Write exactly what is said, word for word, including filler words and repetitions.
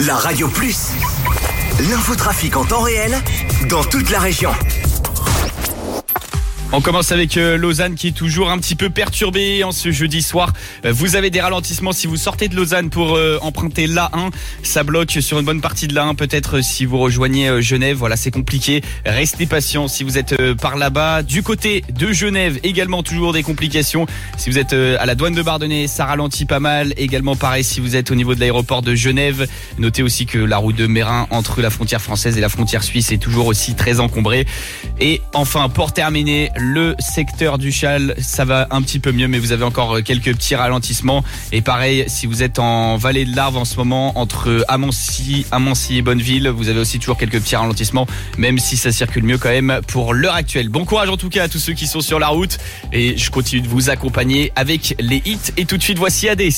La Radio Plus. L'infotrafic en temps réel dans toute la région. On commence avec euh, Lausanne qui est toujours un petit peu perturbée en ce jeudi soir. Euh, vous avez des ralentissements si vous sortez de Lausanne pour euh, emprunter l'A un. Ça bloque sur une bonne partie de l'A un. Peut-être euh, si vous rejoignez euh, Genève, voilà, c'est compliqué. Restez patient si vous êtes euh, par là-bas. Du côté de Genève, également toujours des complications. Si vous êtes euh, à la douane de Bardonnay, ça ralentit pas mal. Également pareil si vous êtes au niveau de l'aéroport de Genève. Notez aussi que la route de Mérin entre la frontière française et la frontière suisse est toujours aussi très encombrée. Et enfin, pour terminer, le secteur du Châle, ça va un petit peu mieux, mais vous avez encore quelques petits ralentissements. Et pareil, si vous êtes en vallée de l'Arve en ce moment, entre Amancy, Amancy et Bonneville, vous avez aussi toujours quelques petits ralentissements, même si ça circule mieux quand même pour l'heure actuelle. Bon courage en tout cas à tous ceux qui sont sur la route. Et je continue de vous accompagner avec les hits. Et tout de suite, voici A D.